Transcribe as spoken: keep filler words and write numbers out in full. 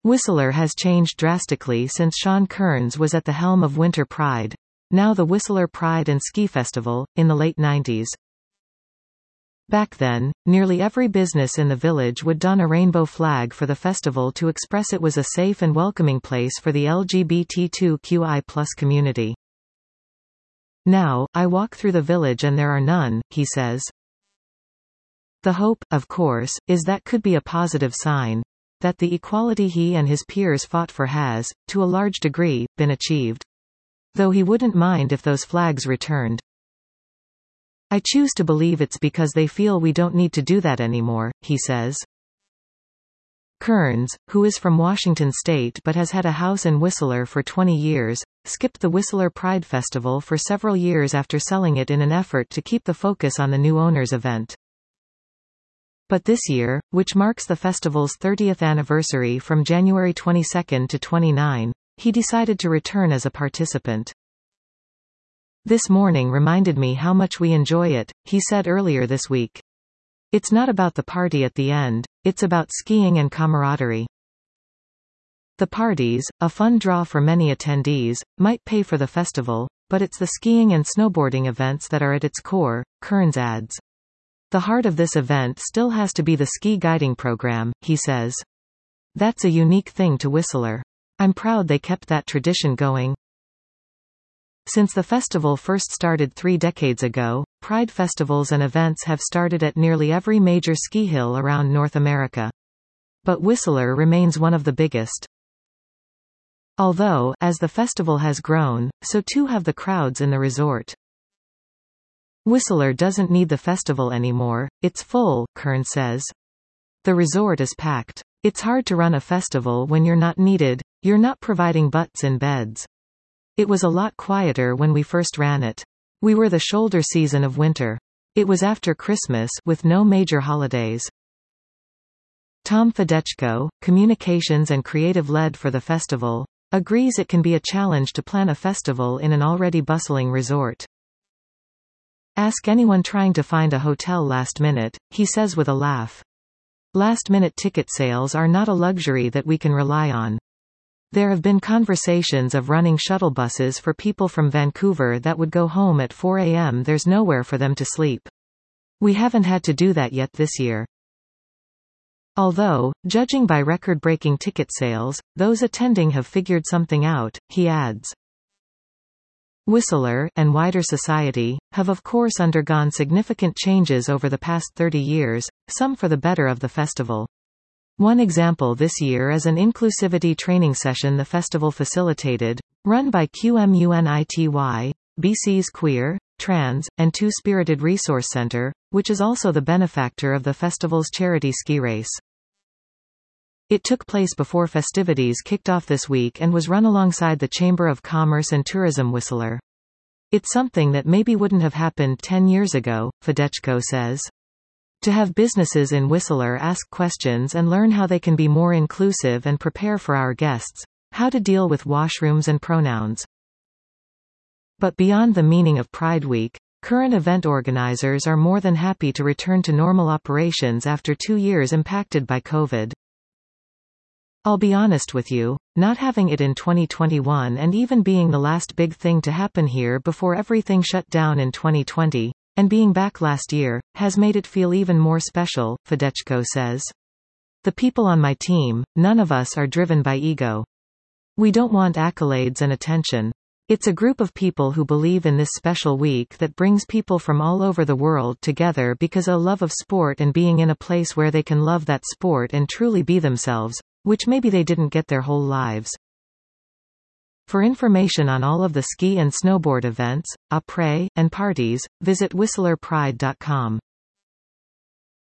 Whistler has changed drastically since Sean Kearns was at the helm of Winter Pride, now the Whistler Pride and Ski Festival, in the late nineties. Back then, nearly every business in the village would don a rainbow flag for the festival to express it was a safe and welcoming place for the L G B T Q I plus community. Now, I walk through the village and there are none, he says. The hope, of course, is that could be a positive sign, that the equality he and his peers fought for has, to a large degree, been achieved. Though he wouldn't mind if those flags returned. I choose to believe it's because they feel we don't need to do that anymore, he says. Kearns, who is from Washington state but has had a house in Whistler for twenty years, skipped the Whistler Pride Festival for several years after selling it in an effort to keep the focus on the new owner's event. But this year, which marks the festival's thirtieth anniversary from January twenty-second to twenty-ninth, he decided to return as a participant. This morning reminded me how much we enjoy it, he said earlier this week. It's not about the party at the end, it's about skiing and camaraderie. The parties, a fun draw for many attendees, might pay for the festival, but it's the skiing and snowboarding events that are at its core, Kearns adds. The heart of this event still has to be the ski guiding program, he says. That's a unique thing to Whistler. I'm proud they kept that tradition going. Since the festival first started three decades ago, Pride festivals and events have started at nearly every major ski hill around North America. But Whistler remains one of the biggest. Although, as the festival has grown, so too have the crowds in the resort. Whistler doesn't need the festival anymore, it's full, Kearns says. The resort is packed. It's hard to run a festival when you're not needed, you're not providing butts in beds. It was a lot quieter when we first ran it. We were the shoulder season of winter. It was after Christmas, with no major holidays. Tom Fedechko, communications and creative lead for the festival, agrees it can be a challenge to plan a festival in an already bustling resort. Ask anyone trying to find a hotel last minute, he says with a laugh. Last-minute ticket sales are not a luxury that we can rely on. There have been conversations of running shuttle buses for people from Vancouver that would go home at four a m There's nowhere for them to sleep. We haven't had to do that yet this year. Although, judging by record-breaking ticket sales, those attending have figured something out, he adds. Whistler, and wider society, have of course undergone significant changes over the past thirty years, some for the better of the festival. One example this year is an inclusivity training session the festival facilitated, run by Q M U N I T Y, B C's Queer, Trans, and Two-Spirited Resource Center, which is also the benefactor of the festival's charity ski race. It took place before festivities kicked off this week and was run alongside the Chamber of Commerce and Tourism Whistler. It's something that maybe wouldn't have happened ten years ago, Fedechko says. To have businesses in Whistler ask questions and learn how they can be more inclusive and prepare for our guests, how to deal with washrooms and pronouns. But beyond the meaning of Pride Week, current event organizers are more than happy to return to normal operations after two years impacted by COVID. I'll be honest with you, not having it in twenty twenty-one and even being the last big thing to happen here before everything shut down in twenty twenty, and being back last year, has made it feel even more special, Fedechko says. The people on my team, none of us are driven by ego. We don't want accolades and attention. It's a group of people who believe in this special week that brings people from all over the world together because of a love of sport and being in a place where they can love that sport and truly be themselves, which maybe they didn't get their whole lives. For information on all of the ski and snowboard events, après, and parties, visit whistler pride dot com.